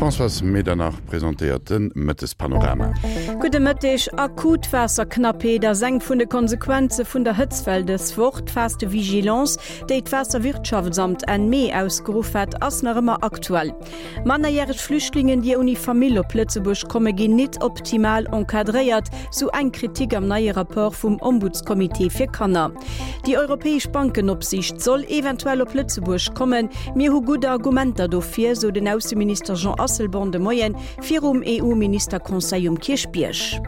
François Medernach präsentierten Mëttes Panorama. Gute Mëttech Akutwasserknappe der seng vun de Konsequenze vun der Hëtzfeldes fortfaste Vigilance, déi d'Wasserwirtschaftsamt en Mee ausgeruf hat ass noch immer aktuell. Mannerjährech Flüchtlingen, die uni Familie Plötzebusch komme gin net optimal enkadréiert, so eng Kritik am neue Rapport vum Ombudskomitee fir Kanner. Die Europäisch Bankenopsicht soll eventuell op Plötzebusch kommen, mir hu gute Argumenter dofir, so den Außenminister Jean Asselborn de Moyen fir EU-Ministerkonseil Kirchbiersch.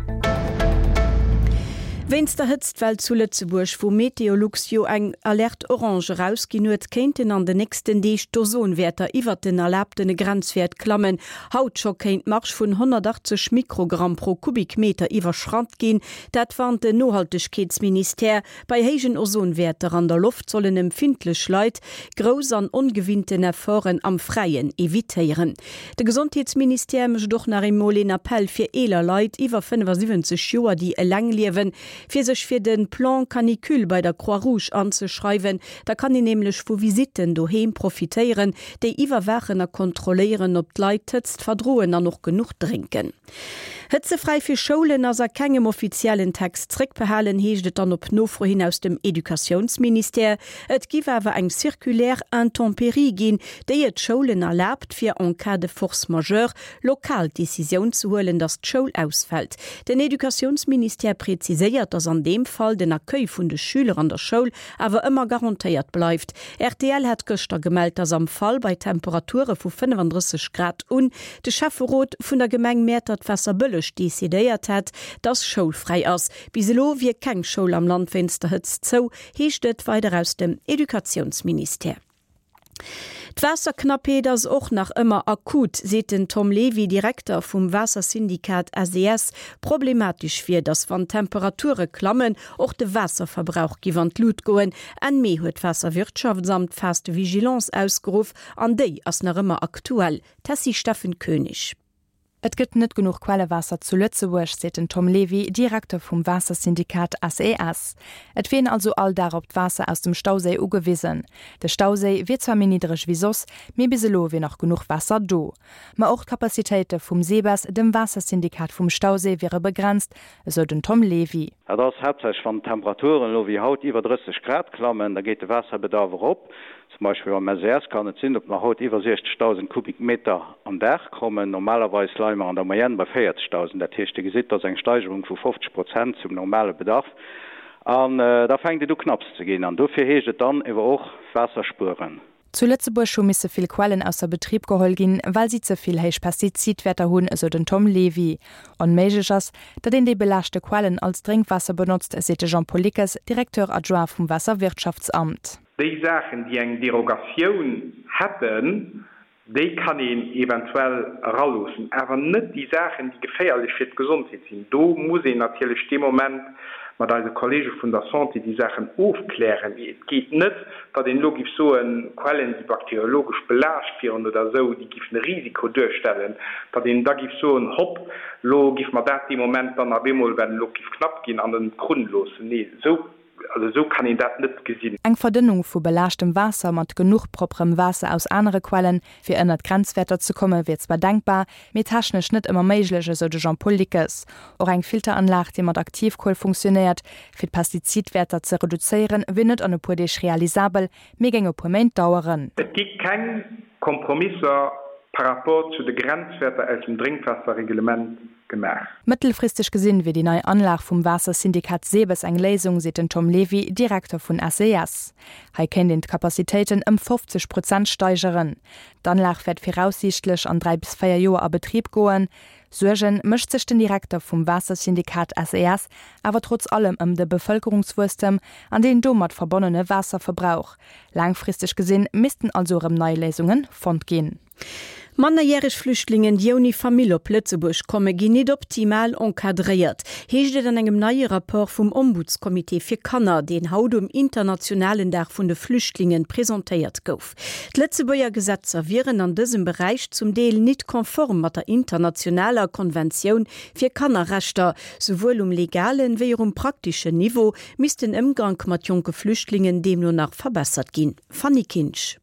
Wenns der Hëtztwelt zu Lützeburg, wo Meteorlux jo eng Alert Orange rausginuet, kenten an den nächsten Deeg Dosonwerter iwwer den erlaubten Grenzwert klammen. Haut scho kenint Marsch vun 180 Mikrogramm pro Kubikmeter iwwerschrant gin, dat warnt de Nohaltegkeetsminister. Bei hegen Ozonwerter an der Luft sollen empfindlech Leiit gros an ungewinnten Erforen am Freien evitéieren. De Gesundheitsminister mech doch nach im Molen Appell fir eler Leiit iwwer 75 Joer, die lang liewen, fir sech fir den Plan Canicule bei der Croix-Rouge anzuschreiben, da kann i nämlich vu Visiten doheim profitéieren, déi iwwerwachener kontrollieren op d'Leit hëtzt verdroen an noch genug trinken. Hëtzefrei fir Scholen as kegem offiziellen Text zréckbehalen heeschtet dann op Nofro hin aus dem Edukationsminister. Et giw awer eng zirkulär Intempérie gin, déi et Scholen erlaubt fir en cas de force majeure lokal Decision zu holen, dass d'Schol ausfällt. Den Edukationsminister präziséiert, dass an dem Fall den Accueil vun de Schüler an der Schule awer immer garantiiert bleibt. RTL hat gëster gemeldt, dass am Fall bei Temperature vu 35 Grad de Schafferot vun der Gemeng Mätert Wasserbëllech desideiert hat, dass schulfrei ass. Biselo wie keng Schul am Landfenster hëtzt zo, heeschtet weiter aus dem Edukationsminister. D'Wasserknappe das och nach immer akut, seten Tom Levy, Direktor vom Wassersyndikat ACS, problematisch fir, dass wann Temperature klammen och de Wasserverbrauch gewand Lut goen, en Mee huet Wasserwirtschaftsamt fast Vigilance ausgeruf, an déi ass nach immer aktuell. Tassi Steffen König. Et gëtt net genug Quellewasser zu Lützeburg, seten Tom Levy, Direktor vom Wassersyndikat ACS. Et wehen also all darop d'Wasser aus dem Stausee ugewiesen. De Stausee wird zwar minidrech wie sos, mir biselo wie noch genug Wasser do. Ma auch Kapazitéite vom Seebers, dem Wassersyndikat vom Stausee wäre begrenzt, so den Tom Levy. Ja, das hauptsächlich von Temperaturen, lo wie Haut über 30 Grad klammen, da geht der Wasserbedarf op. Zum Beispiel am Mesers kann es sein, ob man heute über 60.000 Kubikmeter am Dach kommen. Normalerweise liegen wir an der Moyenne bei 40.000. Das heißt, ihr seht, das ist eine Steigerung von 50% zum normalen Bedarf. Und da fängt es knapp zu gehen an. Dafür heißt es dann eben auch Wasserspuren. Zu Lützeburg schon müssen viel Quellen aus der Betrieb geholt gehen, weil sie zu viel heisch Pestizidwerte haben, so den Tom Levy. Und möglich ist, dass die belaschte Quellen als Trinkwasser benutzt, sieht Jean-Paul Lickes, Direktor adjoint vom Wasserwirtschaftsamt. Die Sachen, die eine Derogation hätten, die kann ihn eventuell rauslassen. Aber nicht die Sachen, die gefährlich für die Gesundheit sind. Da muss ich natürlich im Moment mit einem Kollegen von der Santé die Sachen aufklären. Es geht nicht, dass den Logik so ein Quellen, die bakteriologisch belastet werden oder so, die gibt ein Risiko durchstellen. Dass den da gibt so ein Hopp, gibt man das im Moment dann einmal, wenn Logik knapp gehen, an den Grund los. Nee, so kann ich das nicht gesehen. Eng Verdünnung vu belastem Wasser mat genug proprem Wasser aus andere Quellen fir ënnert Grenzwetter zu komme, wird zwar dankbar, mit taschnech net immer meiglege, so de Jean-Paul Lickes. Or eng Filteranlage, die mat Aktivkohl funktioniert, fir Pestizidwerter zu reduzieren, winnet an puch realisabel, mé gänge Moment dauern. Es gibt kein Kompromisse par rapport zu den Grenzwerten aus dem Trinkwasserreglement gemacht. Mittelfristig gesinn wie die neue Anlage vom Wassersyndikat Seebes eng Lesung, sieht Tom Levy, Direktor von ACS. Hei kennt den Kapazitäten 50% steigeren. Die Anlage wird voraussichtlich an 3 bis 4 Jahre a Betrieb goen. Surgen mischt sich den Direktor vom Wassersyndikat ACS, aber trotz allem de Bevölkerungswurstem an den domat verbonnene Wasserverbrauch. Langfristig gesinn missten also neue Lesungen fond gehen. Mannerjährech Flüchtlingen, die uni Familie Plötzebusch komme, gin net optimal enkadréiert. Heeschtet an engem neue Rapport vom Ombudskomitee fir Kanner, den haut internationalen Tag vun de Flüchtlingen präsentéiert gouf. D'Letzebuer Gesetzer wären an diesem Bereich zum Deel nicht konform mat der internationaler Konvention fir Kannerrechter, sowohl legalen wie praktischen Niveau, missten Umgang mat junge Flüchtlingen dem nur nach verbessert gin. Fanny Kinsch.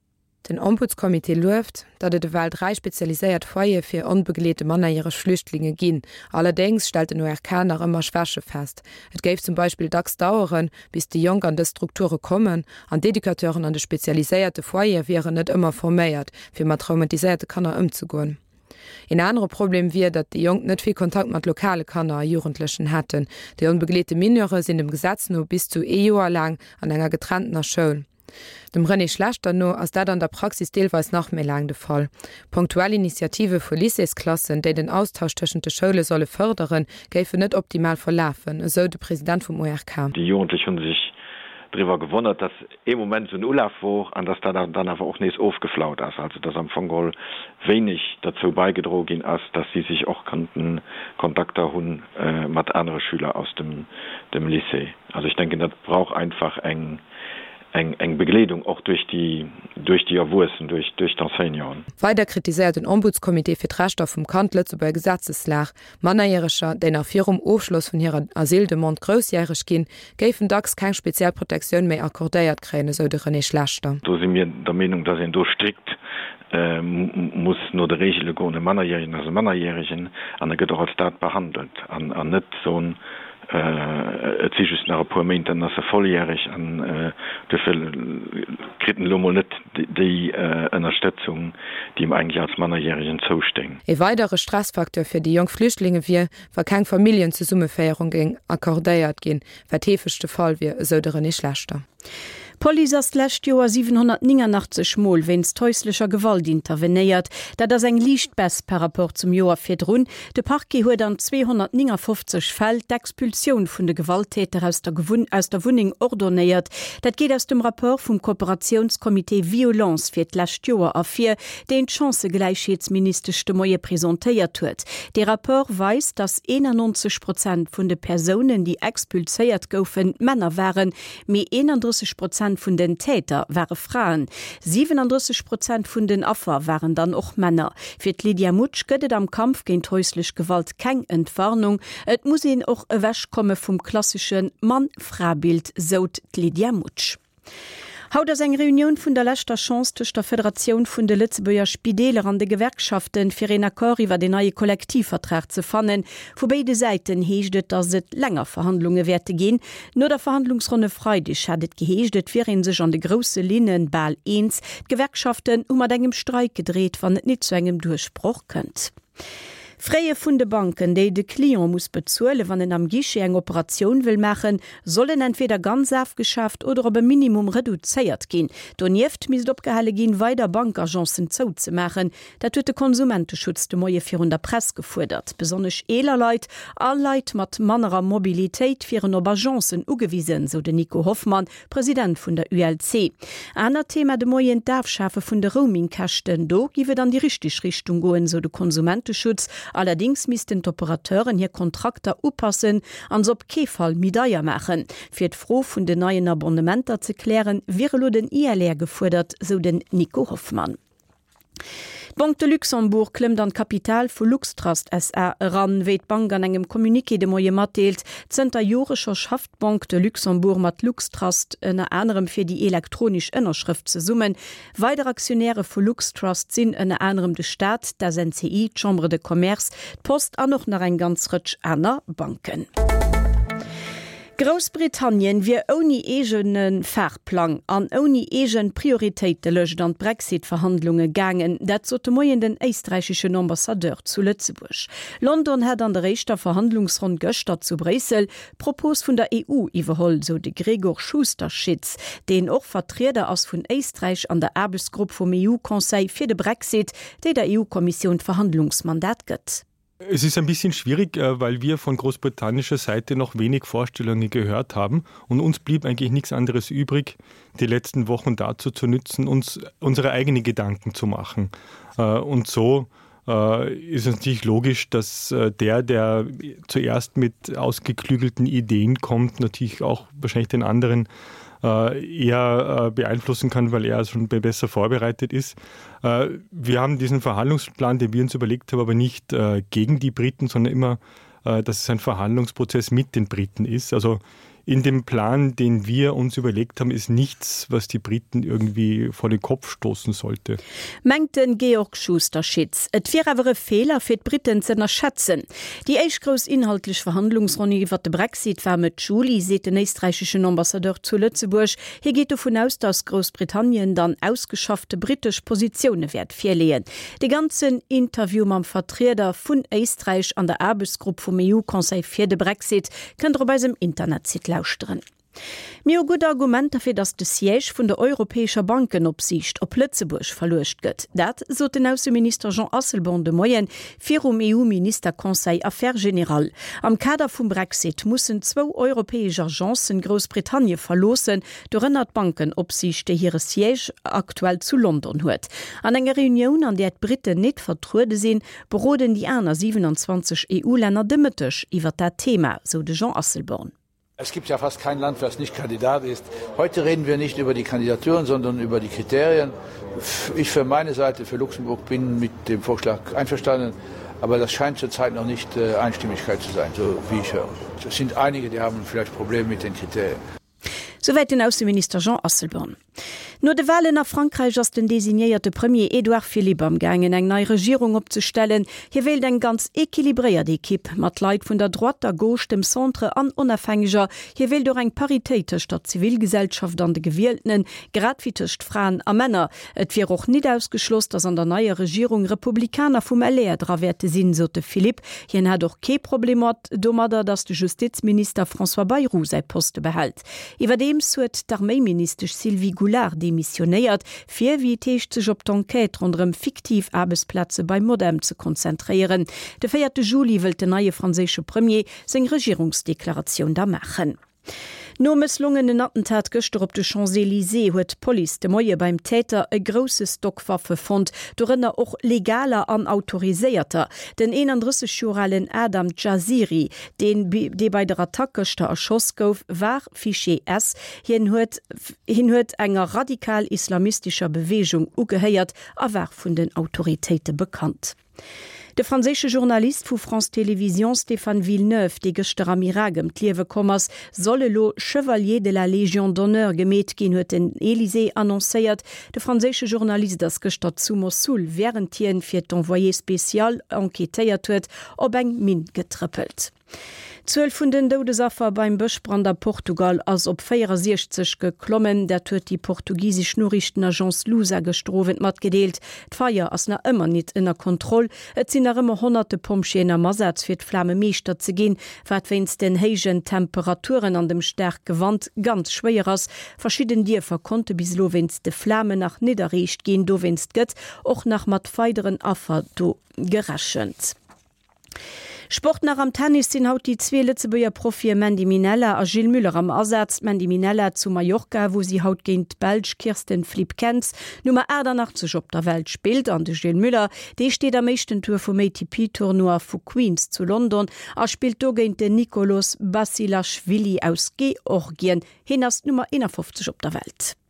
Den Ombudskomité läuft, dat de Welt 3 spezialisiert Foie fir unbegelete Mannerjähre Flüchtlinge ginn. Allerdings stellt den ORK nach immer Schwäche fest. Et gäif zum Beispiel dacks dauern, bis die Jung an de Strukture kommen, an Dedikateuren an de spezialisierte Foie wären net immer forméiert, fir mat traumatisierte Kanner umzugoen. Ein anderes Problem wie, dat die Jung net viel Kontakt mat lokale Kanner a Jugendlichen hätten. Die unbegelete Minere sind im Gesetz nur bis zu Joer lang an enger getrennter Schule. Dem René Schlechter no ass dat an der Praxis deelweis nach méi lang de Fall. Punktuelle Initiative vu Lyceesklassen, déi den Austausch tschen de Schoule solle förderen, géife net optimal verlafen, so de Präsident vum ORK. Die Jugendlichen hun sich darüber gewundert, dass im Moment so ein Urlaub war, an das da dann einfach auch nicht aufgeflaut ist. Also dass am Fongol wenig dazu beigedrogen ist, dass sie sich auch Kontakte haben mit anderen Schülern aus dem Lycée. Also ich denke, das braucht einfach eng Begleitung auch durch die Erwursen, durch d'Enseignants. Weiter kritisiert den Ombudskomité für Rechte vom Kant Lützeburg Gesetzeslach. Mannerjähriger, die nach ihrem Aufschluss von ihrer Asyldemande großjährig gehen, geben DAX keine Spezialprotektion mehr akkordiert kriegen, so der René Schlechter. Da sind wir der Meinung, dass er strikt muss nur der Regel gehen, Mannerjährigen als Mannerjährigen, und er wird auch als Staat behandelt, an nicht so ein sich nach Moment as volljährig an kriten Lummer net die Unterstützung, die ihm eigentlich als Mannerjährigen zustehen. E weitere Stressfaktor für die jungen Flüchtlinge wie war kein Familien zur Summefeierung ging akkordéiert gehen, vertefechte Fall wie södere nicht schlechter. Polilächt Joer 789 Mol wenns täuslecher Gewalt intervenéiert, dat ass eng Liichtbess per rapport zum Joer firrun. De Parke huet an 250 Fäll d'Expulsion vun de Gewalttäter aus der Wuning ordonéiert. Dat geht aus dem rapport vum Kooperationskomitee Violence fir d'Lächt Joer afir, de Chancegleichheitsministerchte Moie präsentéiert huet. De rapport weist, dass 91% vun de Personen, die expulséiert goufen, Männer waren, méi 31% vun den Täter waren Frauen. 37% vun den Opfer waren dann auch Männer. Für Lydia Mutsch gëtt am Kampf gegen häusliche Gewalt keng Entwarnung. Et muss ihn auch e wäsch komme vom klassischen Mann-Frau-Bild, sot Lydia Mutsch. Haut as eng Reunion vun der letzter Chance durch der Föderation vun de Lützeburger Spideler an de Gewerkschaften fir en Akkor iwwer den neue Kollektivvertrag ze fannen, wo beide Seiten heeschtet, dass het länger Verhandlungen werte gehen. Nur der Verhandlungsrunde Freitag hatt geheeschtet, wären sech an de grosse Linien Ball 1 Gewerkschaften mat engem Streik gedreht, wann et net zu engem Durchbruch könnt. Freie vun de Banken, déi de Klient muss bezuele, wann en am Gische eng Operation will machen, sollen entweder ganz afgeschafft oder op e Minimum reduzéiert gin. Donieft mis opgehalle gin weiter Bankagenzen zou ze machen, dat huet de Konsumenteschutz de Moie vir der Press gefordert. Besonnech eler Leiit, all Leiit mat mannerer Mobilitéit firieren op Agenzen ugewiesen, so de Nico Hoffmann, Präsident vun der ULC. Aner Thema de Moien Darfschafe vun de Roamingkachten, do giwe dann die richtig Richtung goen, so de Konsumenteschutz. Allerdings missten d'Operateuren hier Kontrakter upassen, ans op Kefall Midaier machen. Fir d'Fro vun de neuen Abonnementer ze klären, wäre den ILR gefordert, so den Nico Hoffmann. Bank de Luxemburg klemmt an Kapital vu Luxtrust SA ran, wéit Bank an engem Kommuniké de Moie matdeelt, zenter Jorescher Schaftbank de Luxemburg mat Luxtrust ënner anderem fir die elektronisch Ënnerschrift ze summen. Weider Aktionäre vu Luxtrust sinn ënner anderem de Staat, das NCI, Chambre de Commerce, Post an noch nach en ganz rëtsch aner Banken. Großbritannien wie oni egenen Fahrplan an oni egen Prioritéite lecht an Brexit-Verhandlungen gangen, dat zo moien den österreichischen Ambassadeur zu Lützeburg. London hat an der rechter Verhandlungsrund Göster zu Bresel Propos vun der EU iwwerholl, so de Gregor Schuster-Schitz, den och Vertreter aus vun Österreich an der Arbeitsgruppe vom EU-Konseil fir de Brexit, de der EU-Kommission Verhandlungsmandat gëtt. Es ist ein bisschen schwierig, weil wir von großbritannischer Seite noch wenig Vorstellungen gehört haben und uns blieb eigentlich nichts anderes übrig, die letzten Wochen dazu zu nützen, uns unsere eigenen Gedanken zu machen. Und so ist es natürlich logisch, dass der zuerst mit ausgeklügelten Ideen kommt, natürlich auch wahrscheinlich den anderen eher beeinflussen kann, weil er schon besser vorbereitet ist. Wir haben diesen Verhandlungsplan, den wir uns überlegt haben, aber nicht gegen die Briten, sondern immer, dass es ein Verhandlungsprozess mit den Briten ist. Also in dem Plan, den wir uns überlegt haben, ist nichts, was die Briten irgendwie vor den Kopf stoßen sollte. Mengt den Georg Schuster Schitz. Et wäre aber ein Fehler für die Briten zu erschätzen. Die echt groß inhaltliche Verhandlungsrunde über den Brexit war mit Juli, sieht den österreichischen Ambassadeur zu Lützeburg. Hier geht davon aus, dass Großbritannien dann ausgeschaffte britische Positionen wird verlieren. Die ganzen Interview mit dem Vertreter von Österreich an der Arbeitsgruppe vom EU-Konseil für den Brexit könnt ihr bei dem Internet sehen. Mir gut Argument dafür, dass de Siège vun der Europäischer Bankenopsicht op Lützeburg verlocht gëtt. Dat so den Außenminister Jean Asselborn de Moyen fir EU-Ministerkonseil Affaires General. Am Kader vum Brexit mussssen 2 europäische Agenzen Großbritannien verlosen, dorënnert Bankenopsicht de hire Siège aktuell zu London huet. An enger Reunion, an der d Briten net vertruude sinn, beroden die aner 27 EU-Länder dëmmetech iwwer dat Thema, so de Jean Asselborn. Es gibt ja fast kein Land, das nicht Kandidat ist. Heute reden wir nicht über die Kandidaturen, sondern über die Kriterien. Ich für meine Seite, für Luxemburg, bin mit dem Vorschlag einverstanden. Aber das scheint zurzeit noch nicht Einstimmigkeit zu sein, so wie ich höre. Es sind einige, die haben vielleicht Probleme mit den Kriterien. Soweit den Außenminister Jean Asselborn. Nur de Wahlen nach Frankreich ass den designierte Premier Edouard Philippe am gangen eng neue Regierung opzustellen. Hier wählt eng ganz équilibriert Ekipp, mat Leiit vun der Droite, der Gauche, dem Centre an Unabhängiger. Hier wählt doch eng Paritätisch der Zivilgesellschaft an de Gewählten, gradvitecht Frauen a Männer. Et wird auch nicht ausgeschlossen, dass an der neue Regierung Republikaner vom LR drawerte sinn, so de Philippe. Hier hat doch kein Problem damit, dass der Justizminister François Bayrou sei Poste behält. Überdem suet d'Armeeminister Sylvie Goulard demissionéiert, fir wie techt sech op d'Enquête rundem fiktiv Arbeitsplätze bei Modem zu konzentrieren. De 4. Juli will de neue französische Premier seg Regierungsdeklaration da machen. No misslungenen Attentat gestern op de Champs-Élysées huet Police de Moie beim Täter e grosse Stockwaffe fand, dorinner auch legaler an autoriséierter. Den 31-jährigen Adam Jaziri, den bei der Attacketer erschoss gouf, war Fichier S. Hin huet enger radikal islamistischer Bewegung ugeheiert, a war vun den Autoritäten bekannt. Der französische Journalist vu France Télévision Stéphane Villeneuve, de gestern am Iragem Kliewekommers, solle lo Chevalier de la Légion d'honneur gemet gin huet den Élysée annoncéiert. Der französische Journalist das gestern zu Mosul während hien fir d'envoyé spécial enquêtéiert huet, ob eng Min getrippelt. 12 vun den Todesopfer beim Bëschbrander Portugal ass op 64 geklommen, der huet die portugiesisch Nachrichtenagenz Lusa gestrowen mat gedeelt. D'Feier ass na ëmmer net innner Kontroll. Et sinn ëmmer 100 Pompschener Masatz fir d'Flamme meester ze ginn, wat wennns den héigen Temperaturen an dem Stärk Gewand ganz schwéier ass. Verschieden Dierfer konnte bis lo wenns de Flamme nach Niederrecht gin, do wennst gëtt, och nach mat feideren Affer do geraschend. Sport nach am Tennis sind haut die 2 Lützeburger Profi Mandy Minella a Gilles Müller am Ersatz. Mandy Minella zu Mallorca, wo sie haut gegen Belg Kirsten Flip-Kenz Nummer 88 op der Welt spielt. An de Gilles Müller, die steht am meisten Tour vom ATP-Tournoi vu Queens zu London. Spielt do gegen den Nikolaus Basilashvili aus Georgien, hin als Nummer 51 op der Welt.